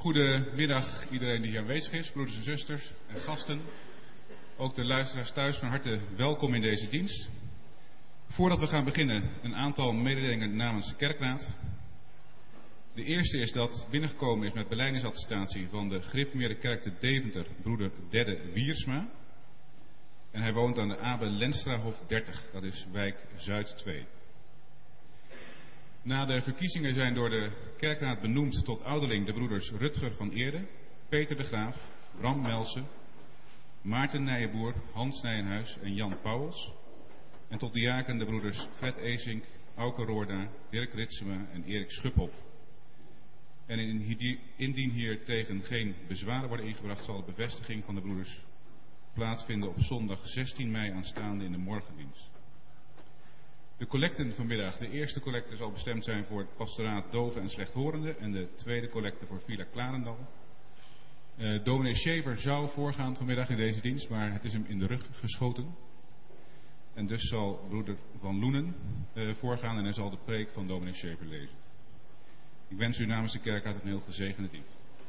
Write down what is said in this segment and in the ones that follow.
Goedemiddag iedereen die hier aanwezig is, broeders en zusters en gasten. Ook de luisteraars thuis, van harte welkom in deze dienst. Voordat we gaan beginnen, een aantal mededelingen namens de kerkraad. De eerste is dat binnengekomen is met belijdensattestatie van de gereformeerde kerk te Deventer, broeder Dedde Wiersma. En hij woont aan de Abe Lenstrahof 30, dat is wijk Zuid 2. Na de verkiezingen zijn door de kerkraad benoemd tot ouderling de broeders Rutger van Eerde, Peter de Graaf, Bram Melsen, Maarten Nijenboer, Hans Nijenhuis en Jan Pauwels. En tot diaken de broeders Fred Ezink, Auke Roorda, Dirk Ritsema en Erik Schuphoff. En indien hier tegen geen bezwaren worden ingebracht, zal de bevestiging van de broeders plaatsvinden op zondag 16 mei aanstaande in de morgendienst. De collecten vanmiddag. De eerste collecte zal bestemd zijn voor het pastoraat Doven en Slechthorenden en de tweede collecte voor Villa Klarendal. Dominee Schever zou voorgaan vanmiddag in deze dienst, maar het is hem in de rug geschoten. En dus zal broeder Van Loenen voorgaan en hij zal de preek van dominee Schever lezen. Ik wens u namens de kerkraad een heel gezegende dienst.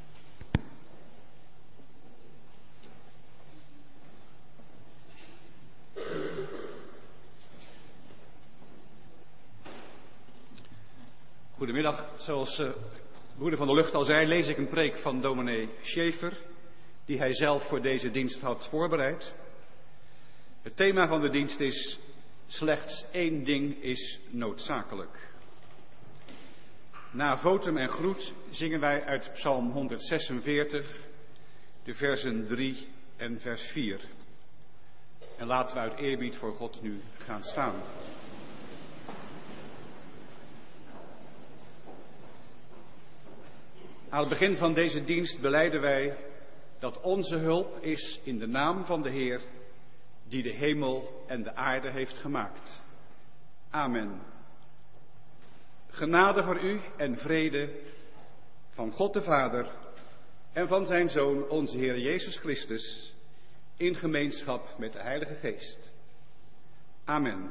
Goedemiddag. Zoals broeder van der Lucht al zei, lees ik een preek van dominee Schever, die hij zelf voor deze dienst had voorbereid. Het thema van de dienst is: slechts één ding is noodzakelijk. Na votum en groet zingen wij uit Psalm 146, de versen 3 en vers 4. En laten we uit eerbied voor God nu gaan staan. Aan het begin van deze dienst belijden wij dat onze hulp is in de naam van de Heer, die de hemel en de aarde heeft gemaakt. Amen. Genade voor u en vrede van God de Vader en van zijn Zoon, onze Heer Jezus Christus, in gemeenschap met de Heilige Geest. Amen.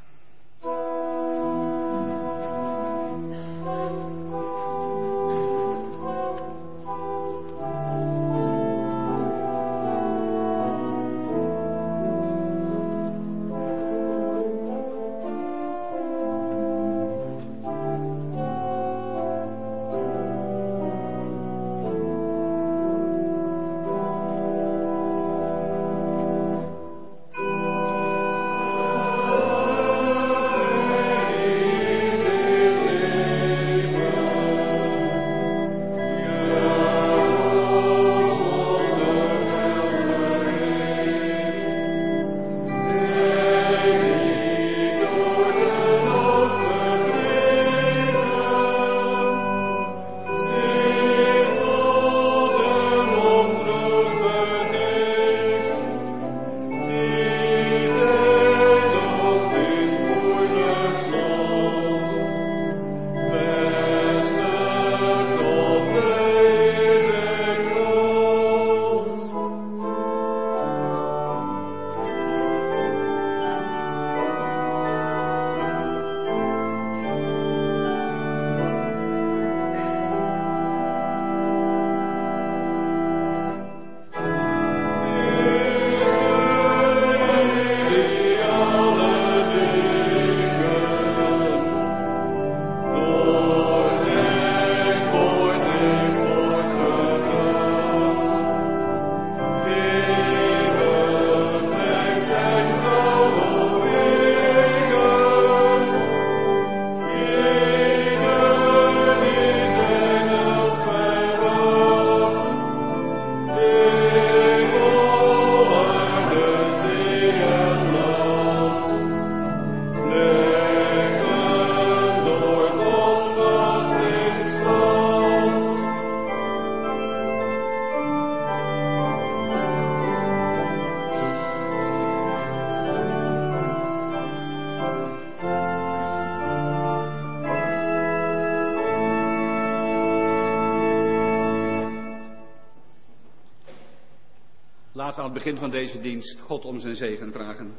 Laten we aan het begin van deze dienst God om zijn zegen vragen.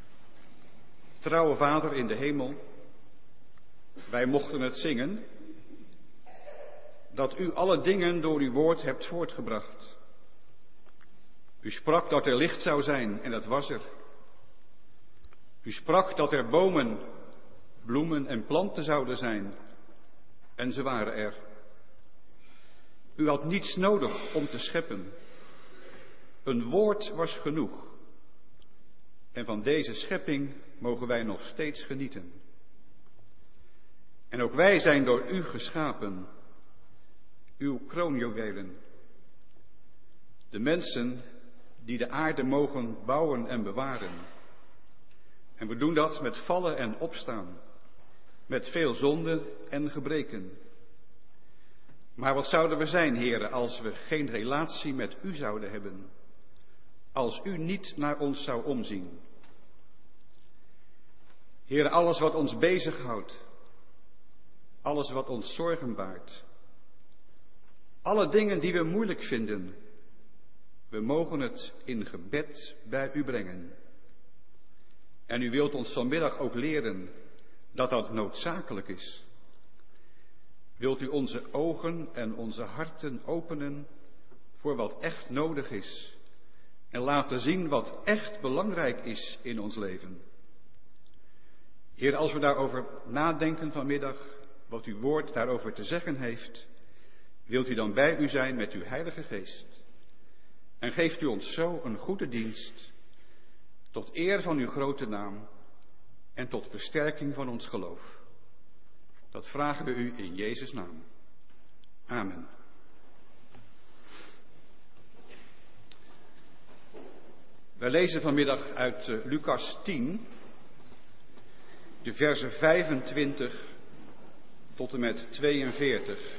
Trouwe Vader in de hemel, wij mochten het zingen dat u alle dingen door uw woord hebt voortgebracht. U sprak dat er licht zou zijn en dat was er. U sprak dat er bomen, bloemen en planten zouden zijn en ze waren er. U had niets nodig om te scheppen. Een woord was genoeg. En van deze schepping mogen wij nog steeds genieten. En ook wij zijn door u geschapen, uw kroonjuwelen. De mensen die de aarde mogen bouwen en bewaren. En we doen dat met vallen en opstaan, met veel zonden en gebreken. Maar wat zouden we zijn, heren, als we geen relatie met u zouden hebben? Als u niet naar ons zou omzien? Heren, alles wat ons bezighoudt, alles wat ons zorgen baart, alle dingen die we moeilijk vinden, we mogen het in gebed bij u brengen. En u wilt ons vanmiddag ook leren dat dat noodzakelijk is. Wilt u onze ogen en onze harten openen voor wat echt nodig is en laten zien wat echt belangrijk is in ons leven. Heer, als we daarover nadenken vanmiddag, wat uw woord daarover te zeggen heeft, wilt u dan bij u zijn met uw Heilige Geest. En geeft u ons zo een goede dienst, tot eer van uw grote naam en tot versterking van ons geloof. Dat vragen we u in Jezus' naam. Amen. Wij lezen vanmiddag uit Lucas 10, de versen 25 tot en met 42.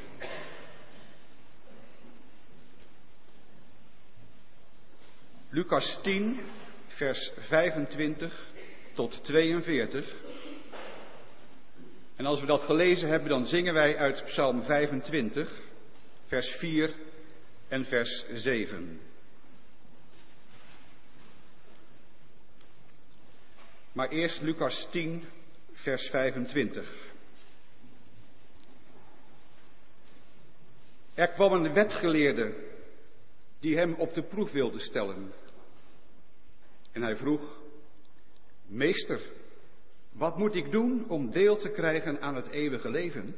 Lucas 10, vers 25 tot 42. En als we dat gelezen hebben, dan zingen wij uit Psalm 25, vers 4 en vers 7. Maar eerst Lucas 10, vers 25. Er kwam een wetgeleerde die hem op de proef wilde stellen. En hij vroeg: Meester, wat moet ik doen om deel te krijgen aan het eeuwige leven?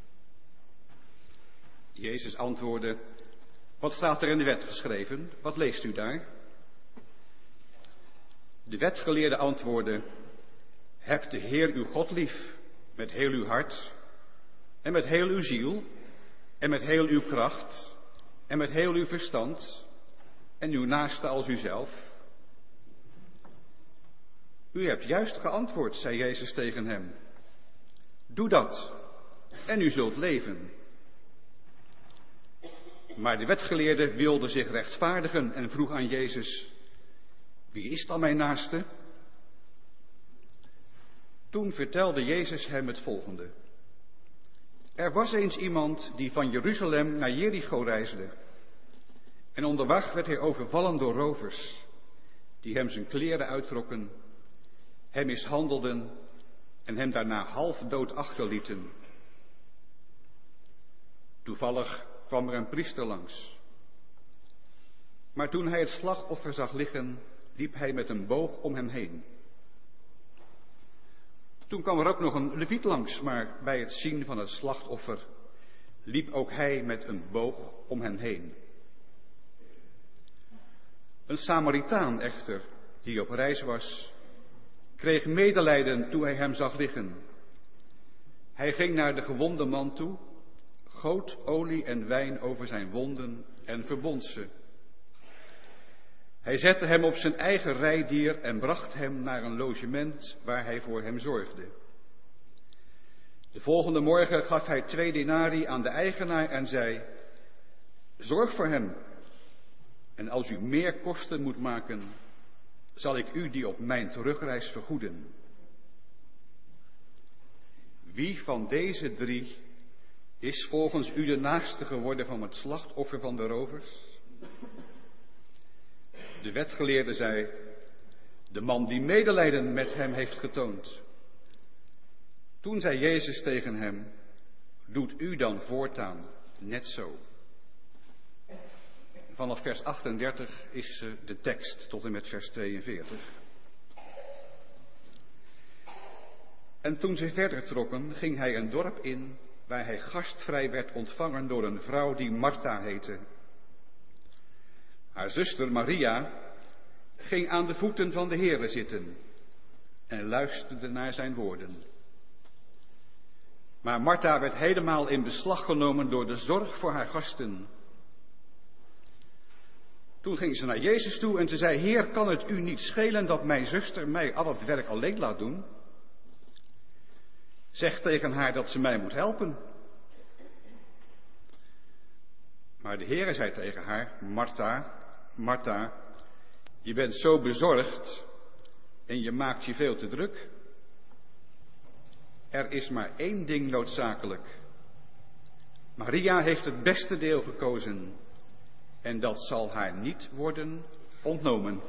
Jezus antwoordde: Wat staat er in de wet geschreven? Wat leest u daar? De wetgeleerde antwoordde: Heb de Heer uw God lief met heel uw hart en met heel uw ziel en met heel uw kracht en met heel uw verstand en uw naaste als uzelf. U hebt juist geantwoord, zei Jezus tegen hem. Doe dat en u zult leven. Maar de wetgeleerde wilde zich rechtvaardigen en vroeg aan Jezus: Wie is dan mijn naaste? Toen vertelde Jezus hem het volgende. Er was eens iemand die van Jeruzalem naar Jericho reisde. En onderweg werd hij overvallen door rovers, die hem zijn kleren uittrokken, hem mishandelden en hem daarna half dood achterlieten. Toevallig kwam er een priester langs. Maar toen hij het slachtoffer zag liggen, liep hij met een boog om hem heen. Toen kwam er ook nog een leviet langs, maar bij het zien van het slachtoffer liep ook hij met een boog om hem heen. Een Samaritaan echter, die op reis was, kreeg medelijden toen hij hem zag liggen. Hij ging naar de gewonde man toe, goot olie en wijn over zijn wonden en verbond ze. Hij zette hem op zijn eigen rijdier en bracht hem naar een logement waar hij voor hem zorgde. De volgende morgen gaf hij 2 denarii aan de eigenaar en zei: Zorg voor hem. En als u meer kosten moet maken, zal ik u die op mijn terugreis vergoeden. Wie van deze 3 is volgens u de naaste geworden van het slachtoffer van de rovers? De wetgeleerde zei: De man die medelijden met hem heeft getoond. Toen zei Jezus tegen hem: Doet u dan voortaan net zo. Vanaf vers 38 is de tekst tot en met vers 42. En toen ze verder trokken, ging hij een dorp in waar hij gastvrij werd ontvangen door een vrouw die Martha heette. Haar zuster Maria ging aan de voeten van de Heere zitten en luisterde naar zijn woorden. Maar Martha werd helemaal in beslag genomen door de zorg voor haar gasten. Toen ging ze naar Jezus toe en ze zei: Heer, kan het u niet schelen dat mijn zuster mij al het werk alleen laat doen? Zeg tegen haar dat ze mij moet helpen. Maar de Heere zei tegen haar: Martha, Martha, je bent zo bezorgd en je maakt je veel te druk. Er is maar één ding noodzakelijk. Maria heeft het beste deel gekozen en dat zal haar niet worden ontnomen.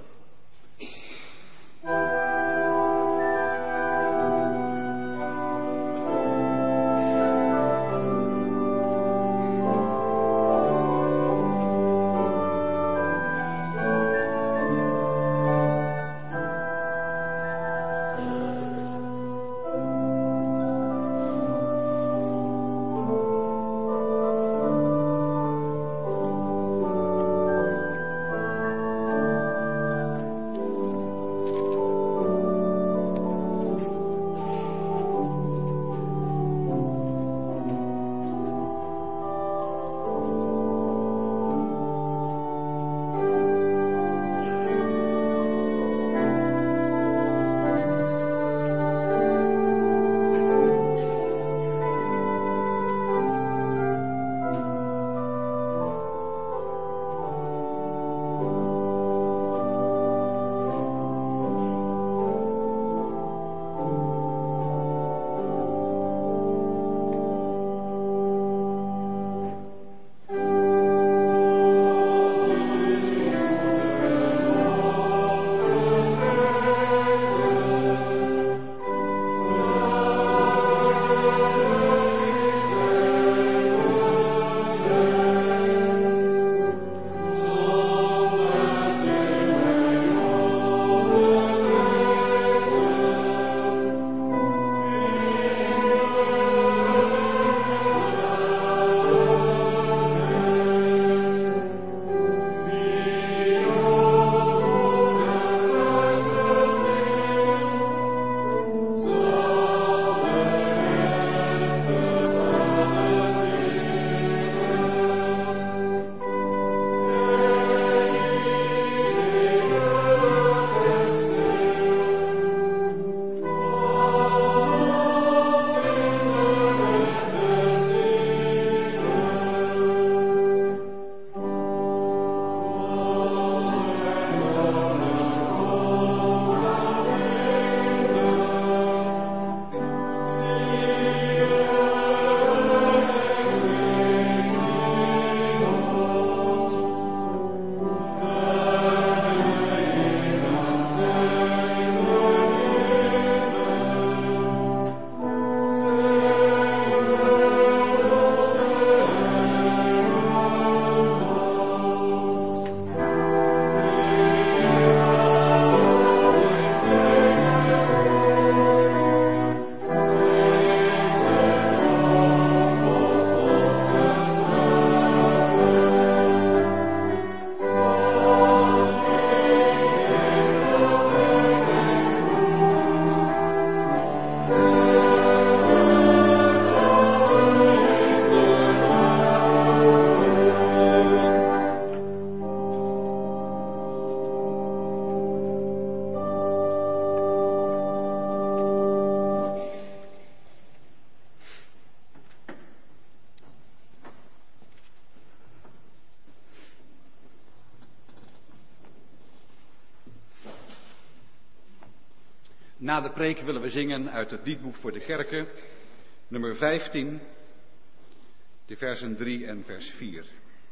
Na de preek willen we zingen uit het liedboek voor de kerken, nummer 15, de versen 3 en vers 4.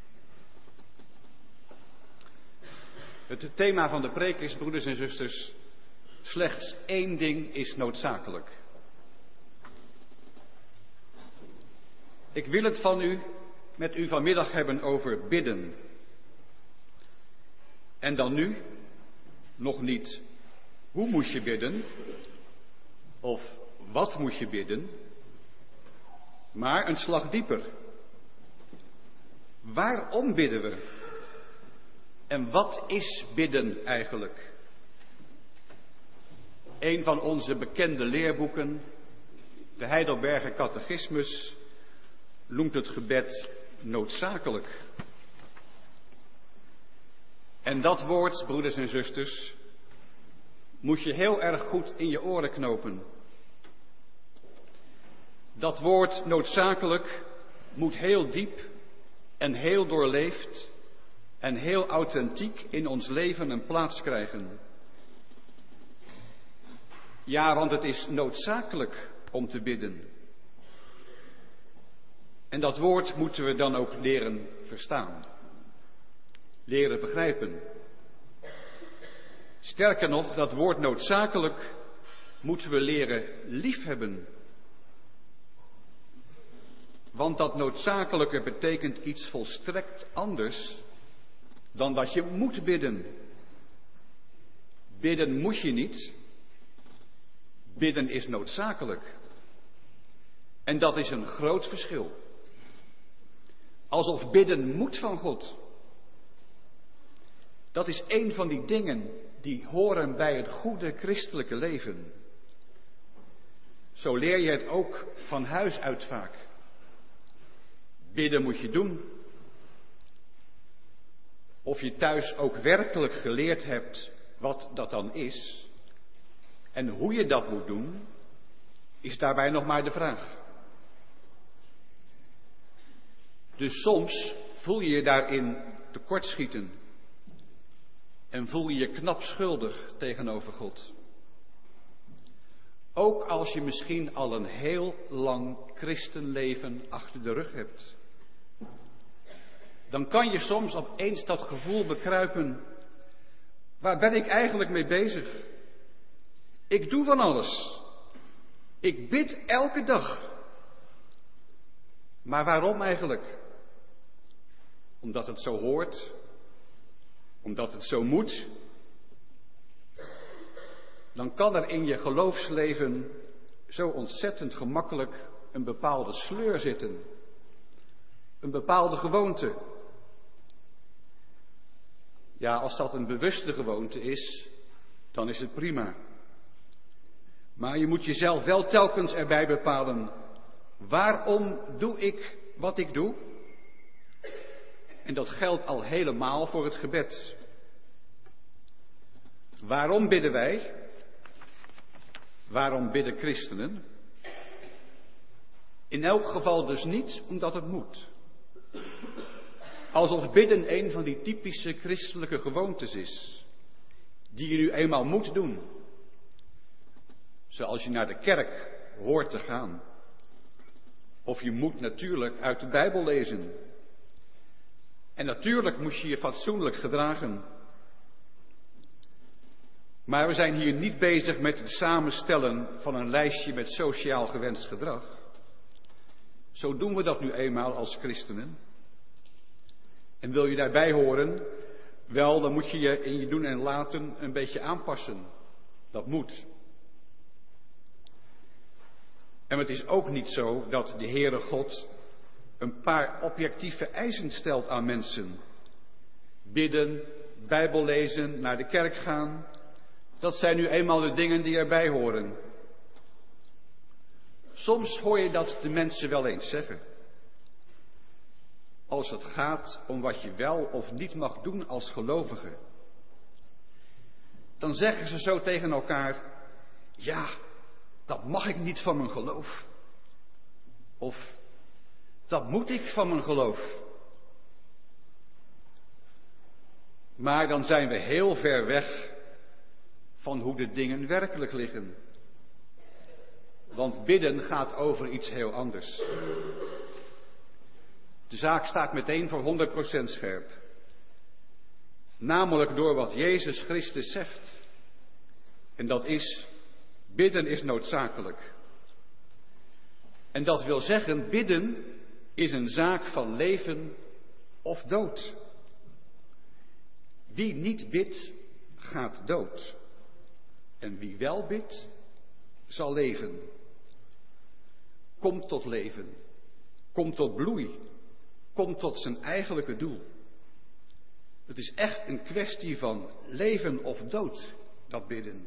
Het thema van de preek is, broeders en zusters, slechts één ding is noodzakelijk. Ik wil het van u met u vanmiddag hebben over bidden. En dan nu nog niet hoe moet je bidden of wat moet je bidden, maar een slag dieper. Waarom bidden we? En wat is bidden eigenlijk? Een van onze bekende leerboeken, de Heidelberger Catechismus, noemt het gebed noodzakelijk. En dat woord, broeders en zusters, moet je heel erg goed in je oren knopen. Dat woord noodzakelijk moet heel diep en heel doorleefd en heel authentiek in ons leven een plaats krijgen. Ja, want het is noodzakelijk om te bidden. En dat woord moeten we dan ook leren verstaan. Leren begrijpen. Sterker nog, dat woord noodzakelijk moeten we leren liefhebben. Want dat noodzakelijke betekent iets volstrekt anders dan dat je moet bidden. Bidden moet je niet. Bidden is noodzakelijk. En dat is een groot verschil. Alsof bidden moet van God. Dat is een van die dingen die horen bij het goede christelijke leven. Zo leer je het ook van huis uit vaak. Bidden moet je doen. Of je thuis ook werkelijk geleerd hebt wat dat dan is en hoe je dat moet doen, is daarbij nog maar de vraag. Dus soms voel je je daarin tekortschieten en voel je je knap schuldig tegenover God. Ook als je misschien al een heel lang christenleven achter de rug hebt. Dan kan je soms opeens dat gevoel bekruipen. Waar ben ik eigenlijk mee bezig? Ik doe van alles. Ik bid elke dag. Maar waarom eigenlijk? Omdat het zo hoort? Omdat het zo moet? Dan kan er in je geloofsleven zo ontzettend gemakkelijk een bepaalde sleur zitten. Een bepaalde gewoonte. Ja, als dat een bewuste gewoonte is, dan is het prima. Maar je moet jezelf wel telkens erbij bepalen, waarom doe ik wat ik doe? En dat geldt al helemaal voor het gebed. Waarom bidden wij? Waarom bidden christenen? In elk geval dus niet omdat het moet. Alsof bidden een van die typische christelijke gewoontes is, die je nu eenmaal moet doen. Zoals je naar de kerk hoort te gaan. Of je moet natuurlijk uit de Bijbel lezen. En natuurlijk moet je je fatsoenlijk gedragen. Maar we zijn hier niet bezig met het samenstellen van een lijstje met sociaal gewenst gedrag. Zo doen we dat nu eenmaal als christenen. En wil je daarbij horen? Wel, dan moet je je in je doen en laten een beetje aanpassen. Dat moet. En het is ook niet zo dat de Heere God een paar objectieve eisen stelt aan mensen. Bidden, Bijbel lezen, naar de kerk gaan. Dat zijn nu eenmaal de dingen die erbij horen. Soms hoor je dat de mensen wel eens zeggen. Als het gaat om wat je wel of niet mag doen als gelovige. Dan zeggen ze zo tegen elkaar, ja, dat mag ik niet van mijn geloof. Of, dat moet ik van mijn geloof. Maar dan zijn we heel ver weg van hoe de dingen werkelijk liggen. Want bidden gaat over iets heel anders. De zaak staat meteen voor 100% scherp. Namelijk door wat Jezus Christus zegt. En dat is, bidden is noodzakelijk. En dat wil zeggen, bidden is een zaak van leven of dood. Wie niet bidt, gaat dood. En wie wel bidt, zal leven. Komt tot leven. Komt tot bloei. Komt tot zijn eigenlijke doel. Het is echt een kwestie van leven of dood, dat bidden.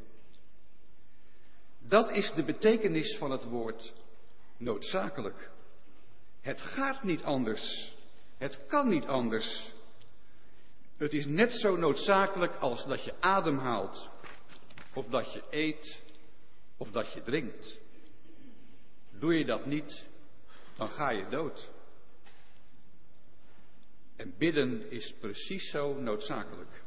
Dat is de betekenis van het woord noodzakelijk. Het gaat niet anders. Het kan niet anders. Het is net zo noodzakelijk als dat je ademhaalt, of dat je eet, of dat je drinkt. Doe je dat niet, dan ga je dood. En bidden is precies zo noodzakelijk.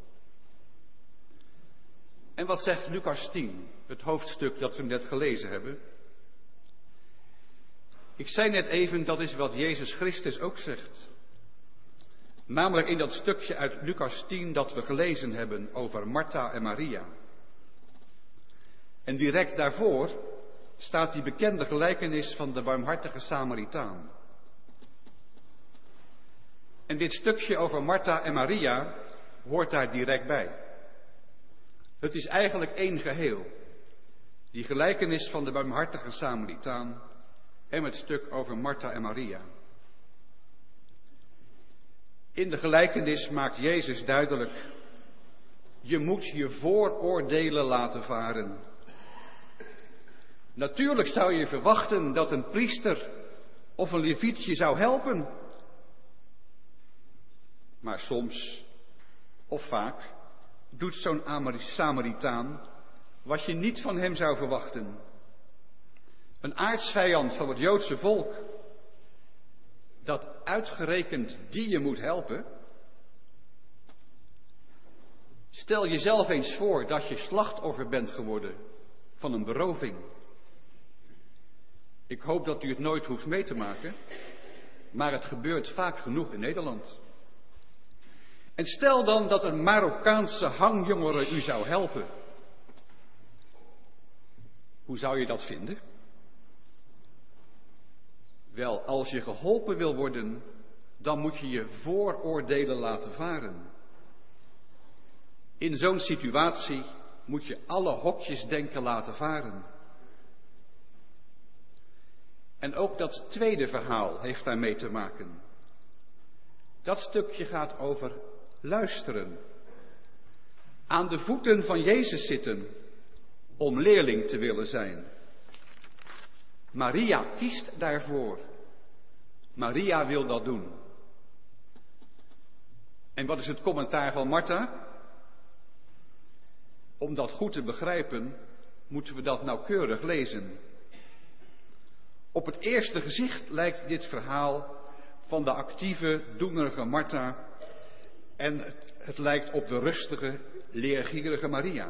En wat zegt Lucas 10, het hoofdstuk dat we net gelezen hebben? Ik zei net even, dat is wat Jezus Christus ook zegt. Namelijk in dat stukje uit Lucas 10 dat we gelezen hebben over Martha en Maria. En direct daarvoor staat die bekende gelijkenis van de barmhartige Samaritaan. En dit stukje over Martha en Maria hoort daar direct bij. Het is eigenlijk één geheel. Die gelijkenis van de barmhartige Samaritaan en het stuk over Martha en Maria. In de gelijkenis maakt Jezus duidelijk: je moet je vooroordelen laten varen. Natuurlijk zou je verwachten dat een priester of een leviet je zou helpen. Maar soms, of vaak, doet zo'n Samaritaan wat je niet van hem zou verwachten. Een aartsvijand van het Joodse volk, dat uitgerekend die je moet helpen. Stel jezelf eens voor dat je slachtoffer bent geworden van een beroving. Ik hoop dat u het nooit hoeft mee te maken, maar het gebeurt vaak genoeg in Nederland. En stel dan dat een Marokkaanse hangjongere u zou helpen. Hoe zou je dat vinden? Wel, als je geholpen wil worden, dan moet je je vooroordelen laten varen. In zo'n situatie moet je alle hokjesdenken laten varen. En ook dat tweede verhaal heeft daarmee te maken. Dat stukje gaat over luisteren. Aan de voeten van Jezus zitten om leerling te willen zijn. Maria kiest daarvoor. Maria wil dat doen. En wat is het commentaar van Martha? Om dat goed te begrijpen, moeten we dat nauwkeurig lezen. Op het eerste gezicht lijkt dit verhaal van de actieve, doenerige Martha en het lijkt op de rustige, leergierige Maria.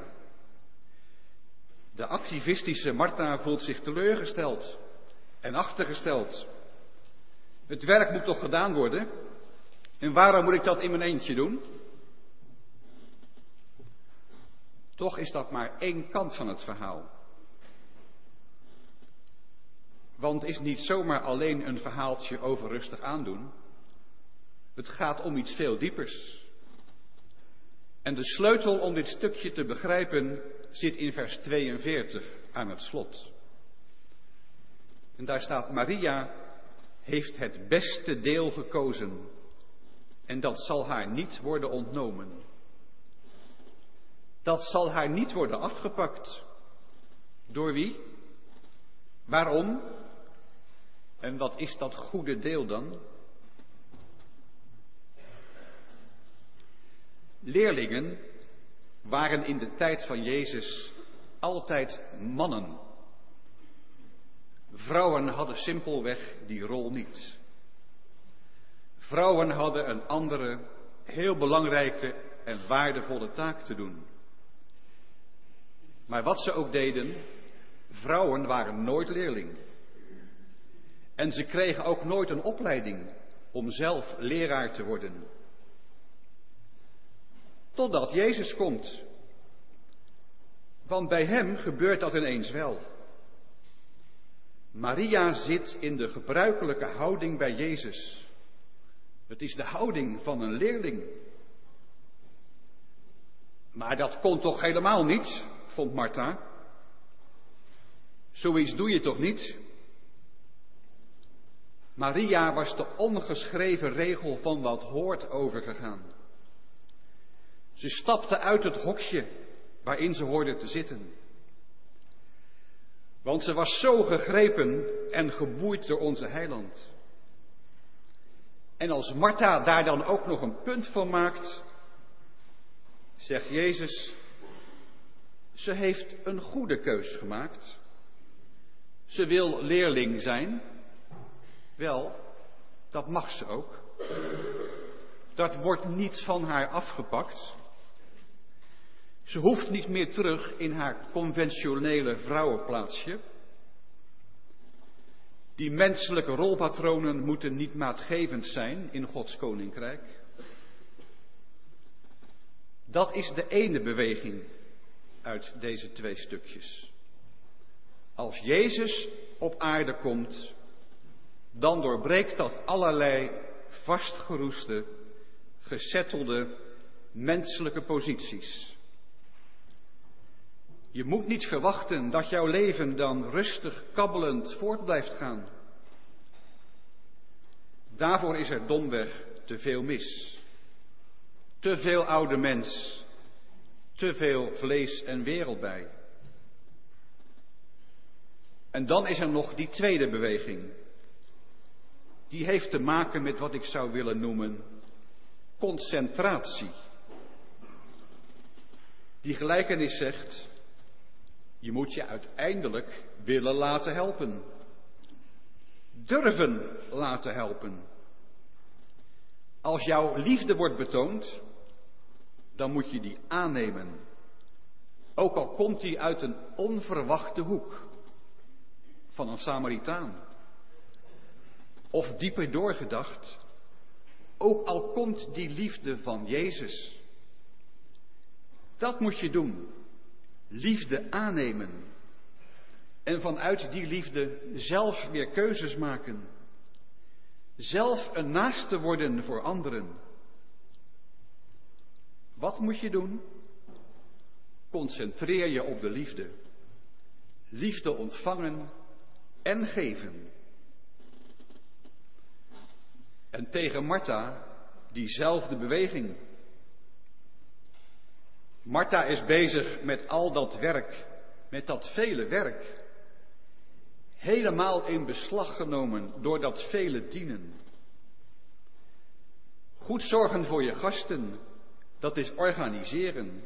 De activistische Martha voelt zich teleurgesteld en achtergesteld. Het werk moet toch gedaan worden? En waarom moet ik dat in mijn eentje doen? Toch is dat maar één kant van het verhaal. Want het is niet zomaar alleen een verhaaltje over rustig aandoen. Het gaat om iets veel diepers. En de sleutel om dit stukje te begrijpen zit in vers 42 aan het slot. En daar staat: Maria heeft het beste deel gekozen en dat zal haar niet worden ontnomen. Dat zal haar niet worden afgepakt. Door wie? Waarom? En wat is dat goede deel dan? Leerlingen waren in de tijd van Jezus altijd mannen. Vrouwen hadden simpelweg die rol niet. Vrouwen hadden een andere, heel belangrijke en waardevolle taak te doen. Maar wat ze ook deden, vrouwen waren nooit leerling. En ze kregen ook nooit een opleiding om zelf leraar te worden. Totdat Jezus komt. Want bij hem gebeurt dat ineens wel. Maria zit in de gebruikelijke houding bij Jezus. Het is de houding van een leerling. Maar dat kon toch helemaal niet, vond Martha. Zoiets doe je toch niet? Maria was de ongeschreven regel van wat hoort overgegaan. Ze stapte uit het hokje waarin ze hoorde te zitten. Want ze was zo gegrepen en geboeid door onze Heiland. En als Martha daar dan ook nog een punt van maakt, zegt Jezus, ze heeft een goede keus gemaakt. Ze wil leerling zijn. Wel, dat mag ze ook. Dat wordt niet van haar afgepakt. Ze hoeft niet meer terug in haar conventionele vrouwenplaatsje. Die menselijke rolpatronen moeten niet maatgevend zijn in Gods koninkrijk. Dat is de ene beweging uit deze twee stukjes. Als Jezus op aarde komt, dan doorbreekt dat allerlei vastgeroeste, gesettelde menselijke posities. Je moet niet verwachten dat jouw leven dan rustig kabbelend voort blijft gaan. Daarvoor is er domweg te veel mis. Te veel oude mens, te veel vlees en wereld bij. En dan is er nog die tweede beweging. Die heeft te maken met wat ik zou willen noemen concentratie. Die gelijkenis zegt, je moet je uiteindelijk willen laten helpen. Durven laten helpen. Als jouw liefde wordt betoond, dan moet je die aannemen. Ook al komt die uit een onverwachte hoek van een Samaritaan. Of dieper doorgedacht, ook al komt die liefde van Jezus. Dat moet je doen. Liefde aannemen. En vanuit die liefde zelf weer keuzes maken. Zelf een naaste worden voor anderen. Wat moet je doen? Concentreer je op de liefde. Liefde ontvangen en geven. En tegen Martha diezelfde beweging. Martha is bezig met al dat werk, met dat vele werk. Helemaal in beslag genomen door dat vele dienen. Goed zorgen voor je gasten, dat is organiseren.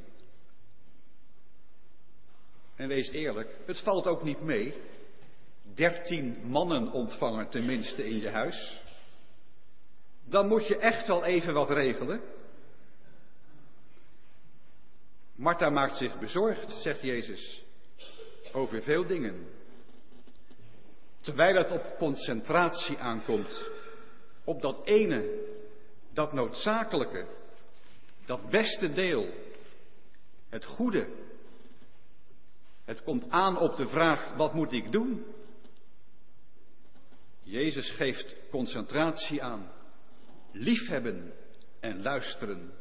En wees eerlijk, het valt ook niet mee. 13 mannen ontvangen tenminste in je huis. Dan moet je echt wel even wat regelen. Martha maakt zich bezorgd, zegt Jezus, over veel dingen. Terwijl het op concentratie aankomt, op dat ene, dat noodzakelijke, dat beste deel, het goede. Het komt aan op de vraag, wat moet ik doen? Jezus geeft concentratie aan, liefhebben en luisteren.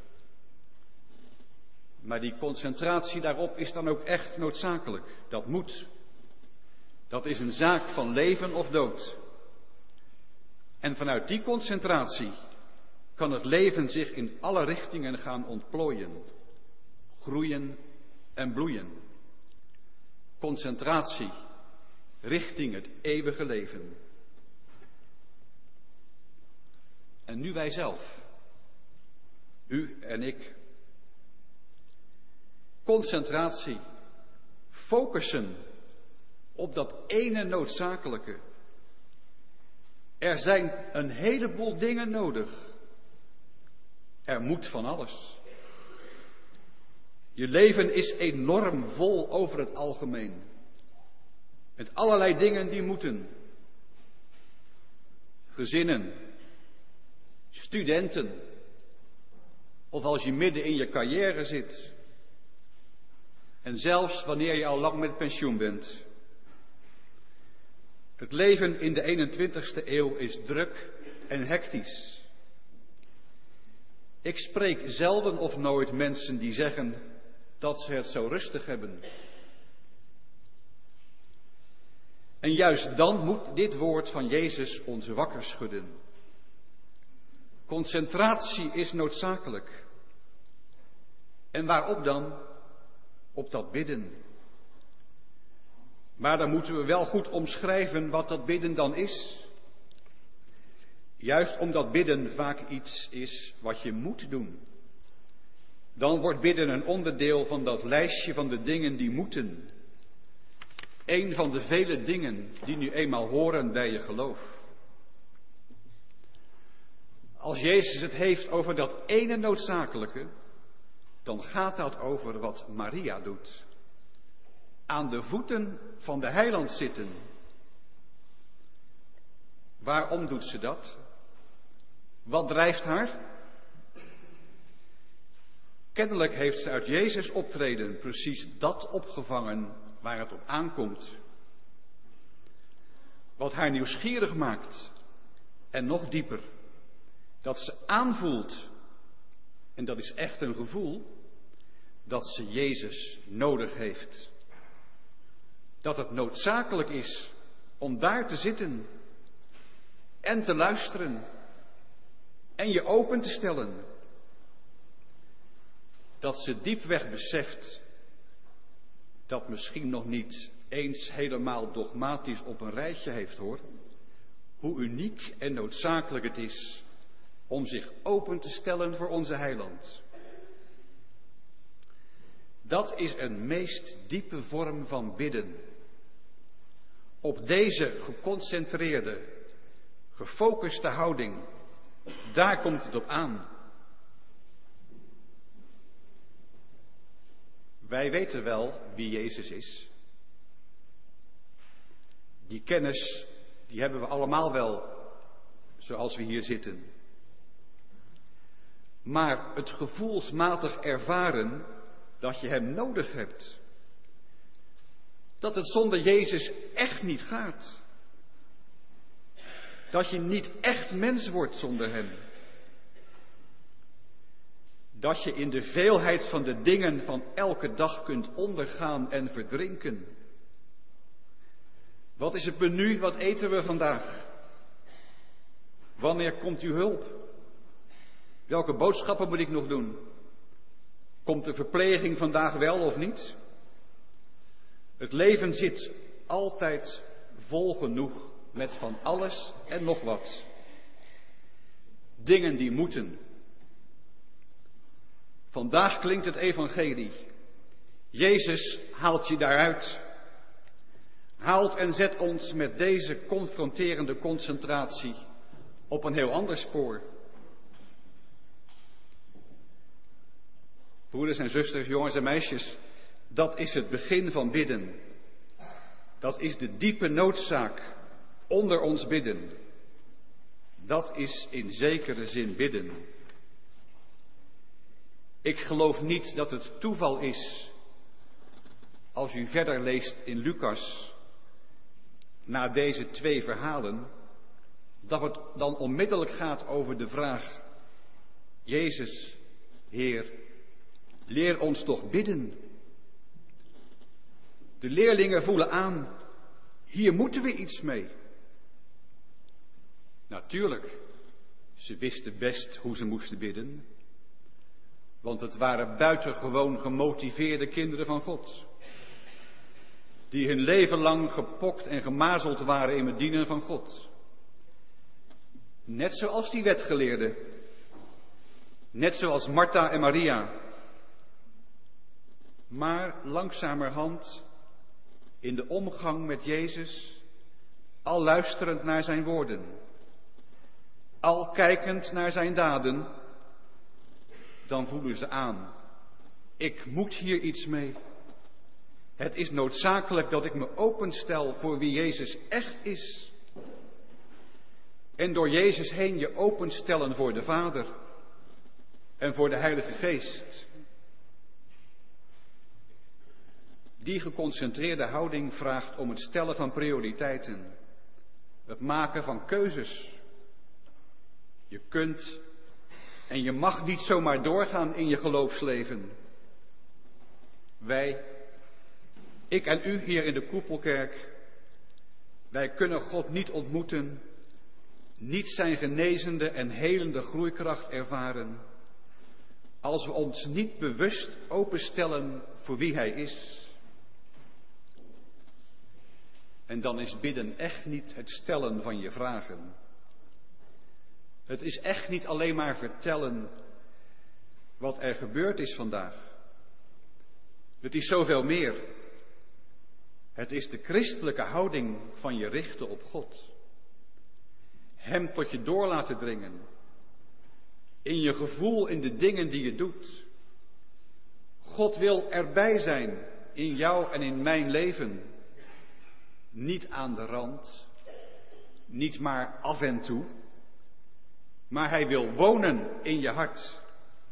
Maar die concentratie daarop is dan ook echt noodzakelijk. Dat moet. Dat is een zaak van leven of dood. En vanuit die concentratie kan het leven zich in alle richtingen gaan ontplooien, groeien en bloeien. Concentratie richting het eeuwige leven. En nu wij zelf, u en ik. Concentratie, focussen op dat ene noodzakelijke. Er zijn een heleboel dingen nodig. Er moet van alles. Je leven is enorm vol over het algemeen. Met allerlei dingen die moeten. Gezinnen, studenten, of als je midden in je carrière zit. En zelfs wanneer je al lang met pensioen bent. Het leven in de 21ste eeuw is druk en hectisch. Ik spreek zelden of nooit mensen die zeggen dat ze het zo rustig hebben. En juist dan moet dit woord van Jezus ons wakker schudden. Concentratie is noodzakelijk. En waarop dan? Op dat bidden. Maar dan moeten we wel goed omschrijven wat dat bidden dan is. Juist omdat bidden vaak iets is wat je moet doen. Dan wordt bidden een onderdeel van dat lijstje van de dingen die moeten. Eén van de vele dingen die nu eenmaal horen bij je geloof. Als Jezus het heeft over dat ene noodzakelijke, dan gaat dat over wat Maria doet. Aan de voeten van de heiland zitten. Waarom doet ze dat? Wat drijft haar? Kennelijk heeft ze uit Jezus' optreden precies dat opgevangen waar het op aankomt. Wat haar nieuwsgierig maakt en nog dieper, dat ze aanvoelt, en dat is echt een gevoel, dat ze Jezus nodig heeft. Dat het noodzakelijk is om daar te zitten en te luisteren en je open te stellen. Dat ze diepweg beseft dat misschien nog niet eens helemaal dogmatisch op een rijtje heeft hoor, hoe uniek en noodzakelijk het is om zich open te stellen voor onze heiland. Dat is een meest diepe vorm van bidden. Op deze geconcentreerde, gefocuste houding, daar komt het op aan. Wij weten wel wie Jezus is. Die kennis, die hebben we allemaal wel, zoals we hier zitten. Maar het gevoelsmatig ervaren dat je hem nodig hebt. Dat het zonder Jezus echt niet gaat. Dat je niet echt mens wordt zonder hem. Dat je in de veelheid van de dingen van elke dag kunt ondergaan en verdrinken. Wat is het menu? Wat eten we vandaag? Wanneer komt uw hulp? Welke boodschappen moet ik nog doen? Komt de verpleging vandaag wel of niet? Het leven zit altijd vol genoeg met van alles en nog wat. Dingen die moeten. Vandaag klinkt het evangelie. Jezus haalt je daaruit. Haalt en zet ons met deze confronterende concentratie op een heel ander spoor. Broeders en zusters, jongens en meisjes, dat is het begin van bidden. Dat is de diepe noodzaak onder ons bidden. Dat is in zekere zin bidden. Ik geloof niet dat het toeval is, als u verder leest in Lucas, na deze twee verhalen, dat het dan onmiddellijk gaat over de vraag, Jezus, Heer, leer ons toch bidden. De leerlingen voelen aan, hier moeten we iets mee. Natuurlijk, ze wisten best hoe ze moesten bidden. Want het waren buitengewoon gemotiveerde kinderen van God. Die hun leven lang gepokt en gemazeld waren in het dienen van God. Net zoals die wetgeleerden. Net zoals Martha en Maria. Maar langzamerhand in de omgang met Jezus, al luisterend naar zijn woorden, al kijkend naar zijn daden, dan voelen ze aan, ik moet hier iets mee. Het is noodzakelijk dat ik me openstel voor wie Jezus echt is. En door Jezus heen je openstellen voor de Vader en voor de Heilige Geest. Die geconcentreerde houding vraagt om het stellen van prioriteiten. Het maken van keuzes. Je kunt en je mag niet zomaar doorgaan in je geloofsleven. Wij, ik en u hier in de Koepelkerk, wij kunnen God niet ontmoeten, niet zijn genezende en helende groeikracht ervaren, als we ons niet bewust openstellen voor wie Hij is. En dan is bidden echt niet het stellen van je vragen. Het is echt niet alleen maar vertellen wat er gebeurd is vandaag. Het is zoveel meer. Het is de christelijke houding van je richten op God. Hem tot je door laten dringen. In je gevoel, in de dingen die je doet. God wil erbij zijn in jou en in mijn leven. Niet aan de rand, niet maar af en toe, maar Hij wil wonen in je hart.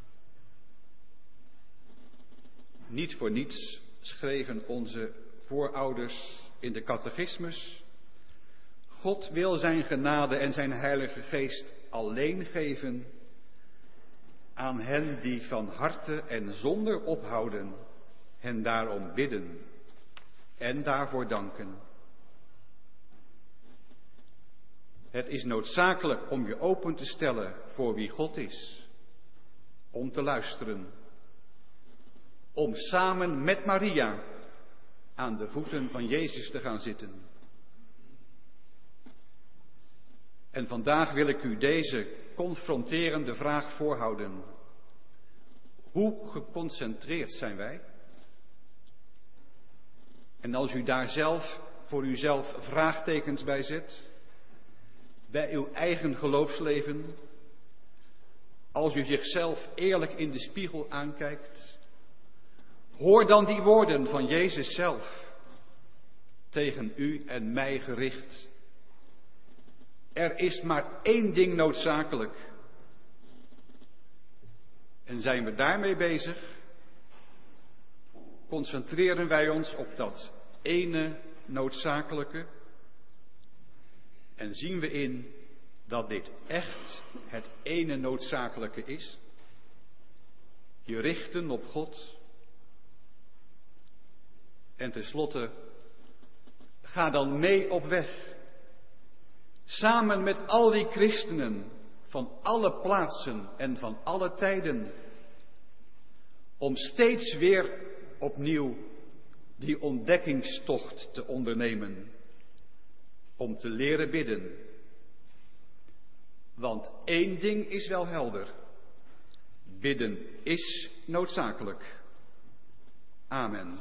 Niet voor niets schreven onze voorouders in de catechismus: God wil zijn genade en zijn Heilige Geest alleen geven aan hen die van harte en zonder ophouden hen daarom bidden en daarvoor danken. Het is noodzakelijk om je open te stellen voor wie God is, om te luisteren, om samen met Maria aan de voeten van Jezus te gaan zitten. En vandaag wil ik u deze confronterende vraag voorhouden. Hoe geconcentreerd zijn wij? En als u daar zelf voor uzelf vraagtekens bij zet, bij uw eigen geloofsleven, als u zichzelf eerlijk in de spiegel aankijkt, hoor dan die woorden van Jezus zelf tegen u en mij gericht. Er is maar één ding noodzakelijk. En zijn we daarmee bezig? Concentreren wij ons op dat ene noodzakelijke? En zien we in dat dit echt het ene noodzakelijke is? Je richten op God. En tenslotte, ga dan mee op weg. Samen met al die christenen van alle plaatsen en van alle tijden. Om steeds weer opnieuw die ontdekkingstocht te ondernemen. Om te leren bidden. Want één ding is wel helder. Bidden is noodzakelijk. Amen.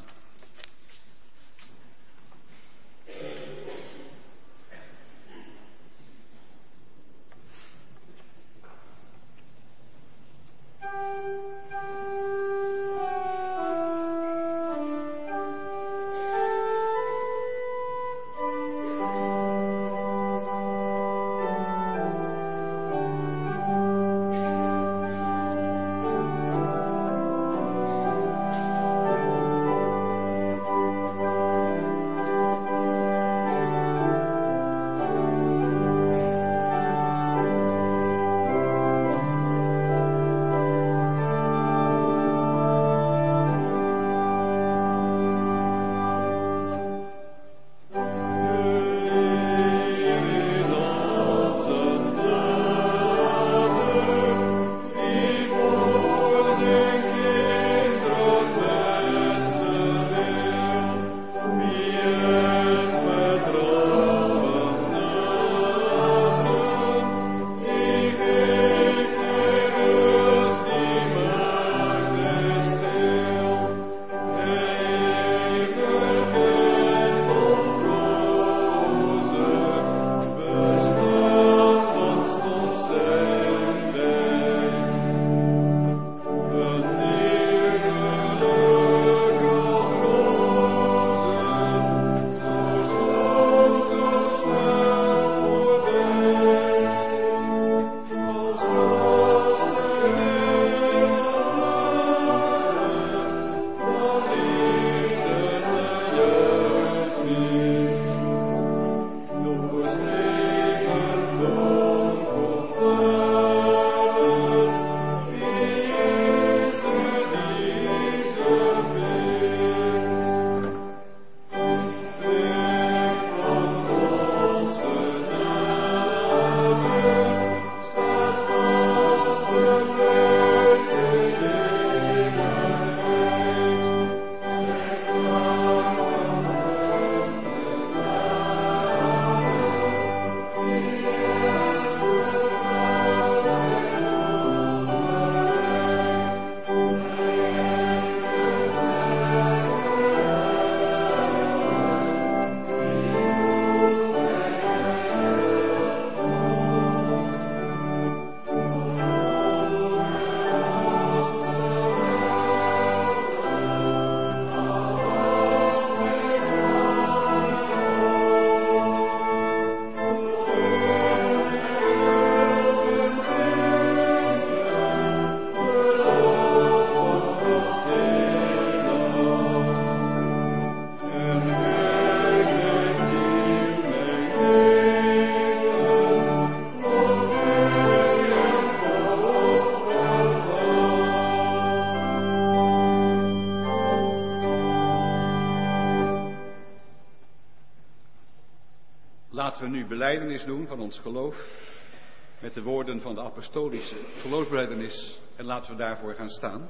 Laten we nu belijdenis doen van ons geloof met de woorden van de apostolische geloofsbelijdenis en laten we daarvoor gaan staan.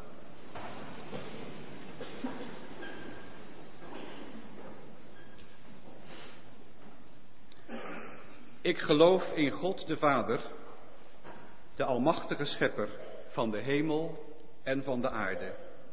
Ik geloof in God de Vader, de almachtige schepper van de hemel en van de aarde.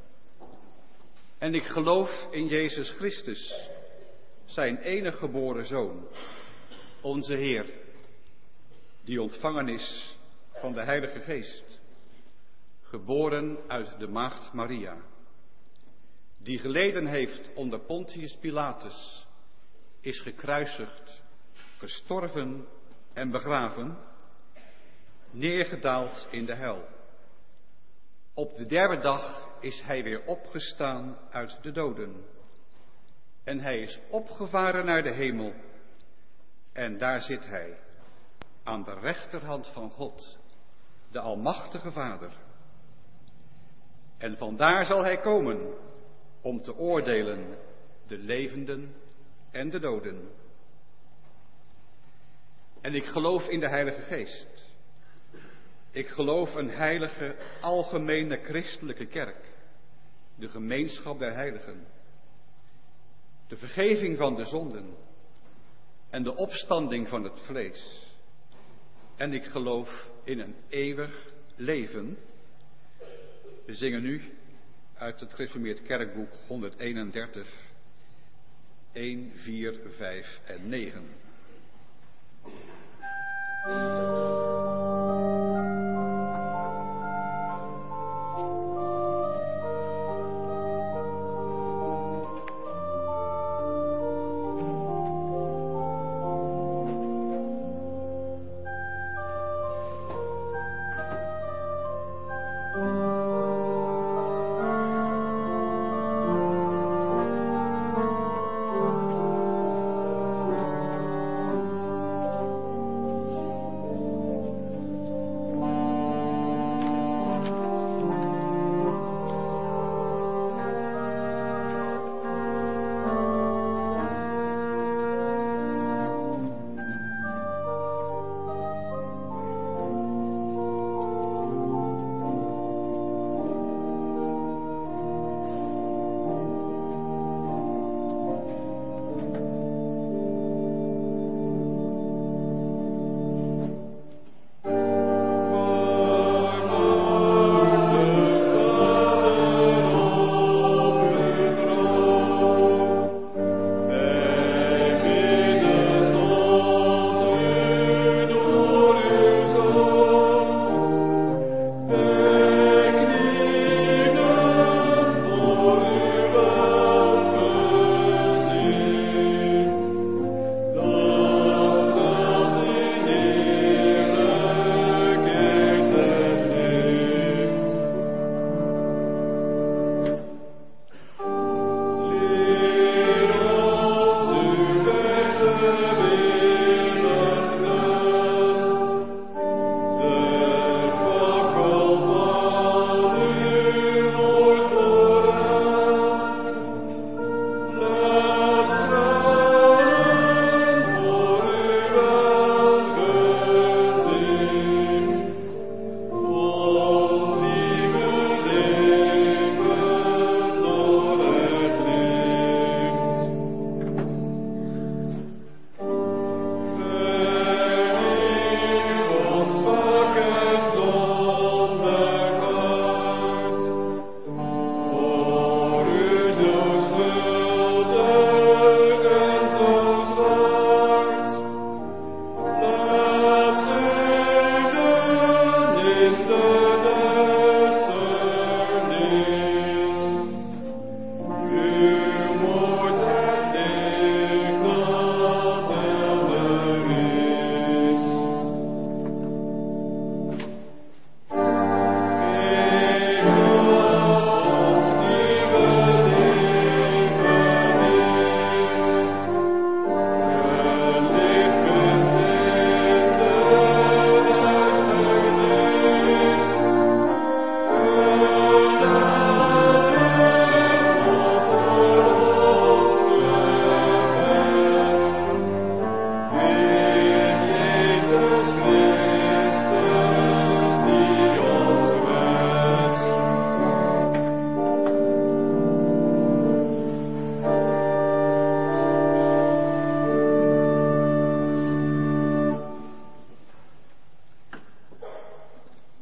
En ik geloof in Jezus Christus, zijn enige geboren Zoon, onze Heer, die ontvangen is van de Heilige Geest, geboren uit de maagd Maria, die geleden heeft onder Pontius Pilatus, is gekruisigd, gestorven en begraven, neergedaald in de hel. Op de derde dag is hij weer opgestaan uit de doden. En hij is opgevaren naar de hemel. En daar zit hij, aan de rechterhand van God, de Almachtige Vader. En vandaar zal hij komen om te oordelen de levenden en de doden. En ik geloof in de Heilige Geest. Ik geloof een heilige, algemene christelijke kerk, de gemeenschap der heiligen, de vergeving van de zonden en de opstanding van het vlees. En ik geloof in een eeuwig leven. We zingen nu uit het gereformeerd kerkboek 131, 1, 4, 5 en 9.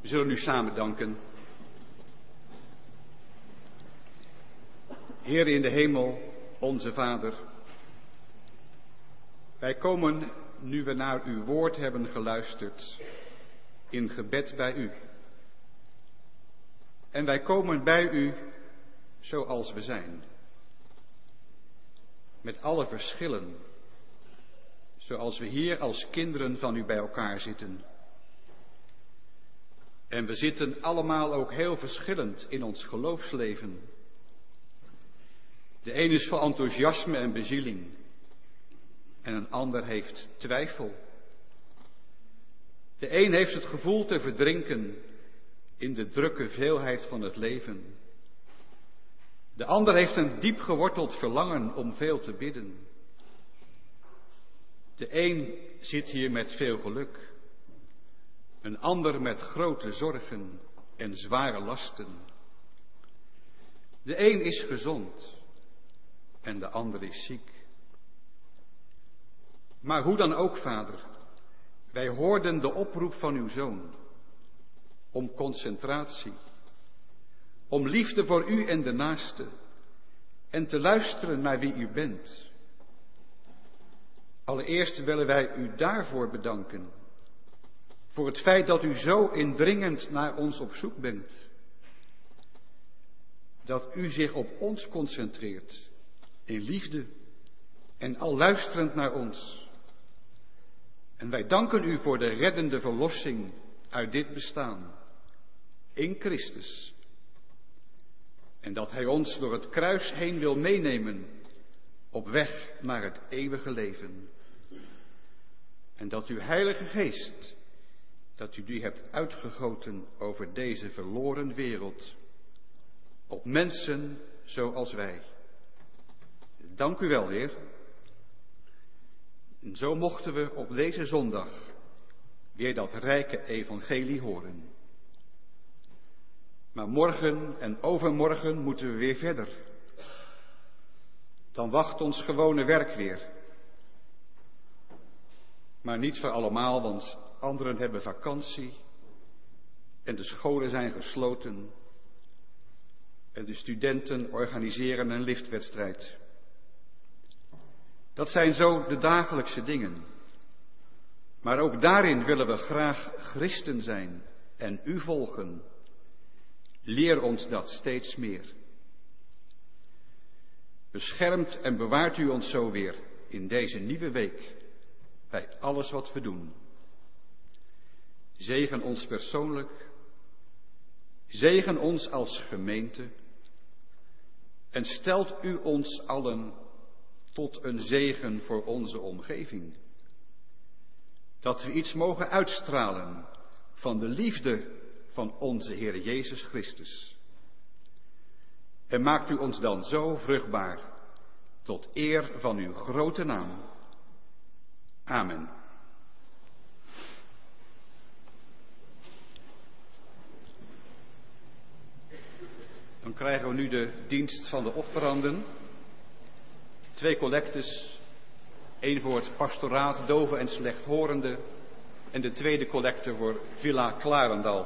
We zullen nu samen danken. Heer in de hemel, onze Vader, wij komen, nu we naar uw woord hebben geluisterd, in gebed bij u. En wij komen bij u zoals we zijn. Met alle verschillen, zoals we hier als kinderen van u bij elkaar zitten. En we zitten allemaal ook heel verschillend in ons geloofsleven. De een is vol enthousiasme en bezieling. En een ander heeft twijfel. De een heeft het gevoel te verdrinken in de drukke veelheid van het leven. De ander heeft een diep geworteld verlangen om veel te bidden. De een zit hier met veel geluk. Een ander met grote zorgen en zware lasten. De een is gezond en de ander is ziek. Maar hoe dan ook, Vader, wij hoorden de oproep van uw Zoon om concentratie, om liefde voor u en de naaste en te luisteren naar wie u bent. Allereerst willen wij u daarvoor bedanken, voor het feit dat u zo indringend naar ons op zoek bent. Dat u zich op ons concentreert, in liefde en al luisterend naar ons. En wij danken u voor de reddende verlossing uit dit bestaan, in Christus. En dat hij ons door het kruis heen wil meenemen, op weg naar het eeuwige leven. En dat uw Heilige Geest, dat u die hebt uitgegoten over deze verloren wereld, op mensen zoals wij. Dank u wel, Heer. En zo mochten we op deze zondag weer dat rijke evangelie horen. Maar morgen en overmorgen moeten we weer verder. Dan wacht ons gewone werk weer. Maar niet voor allemaal, want anderen hebben vakantie en de scholen zijn gesloten en de studenten organiseren een liftwedstrijd. Dat zijn zo de dagelijkse dingen. Maar ook daarin willen we graag christen zijn en u volgen. Leer ons dat steeds meer. Beschermt en bewaart u ons zo weer in deze nieuwe week bij alles wat we doen. Zegen ons persoonlijk, zegen ons als gemeente en stelt u ons allen tot een zegen voor onze omgeving. Dat we iets mogen uitstralen van de liefde van onze Heer Jezus Christus. En maakt u ons dan zo vruchtbaar tot eer van uw grote naam. Amen. Dan krijgen we nu de dienst van de offeranden. 2 collectes. 1 voor het pastoraat doven en slechthorenden. En de tweede collecte voor Villa Klarendal.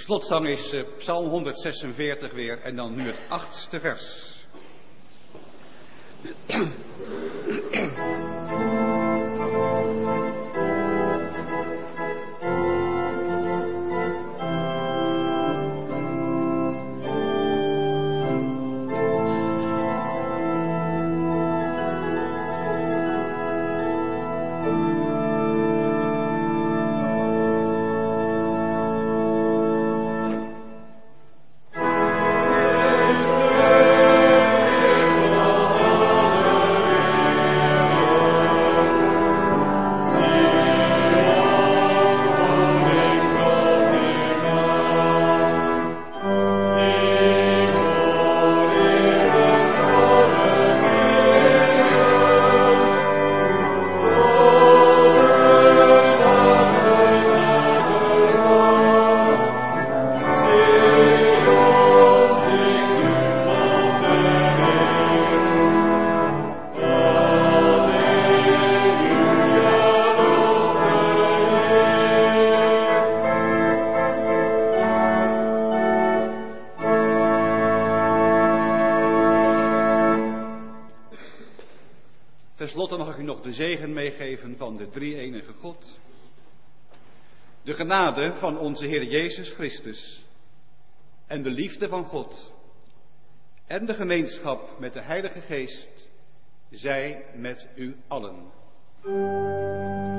slotzang is Psalm 146 weer en dan nu het 8e vers. Ten slotte mag ik u nog de zegen meegeven van de drie-enige God. De genade van onze Heer Jezus Christus en de liefde van God en de gemeenschap met de Heilige Geest zij met u allen.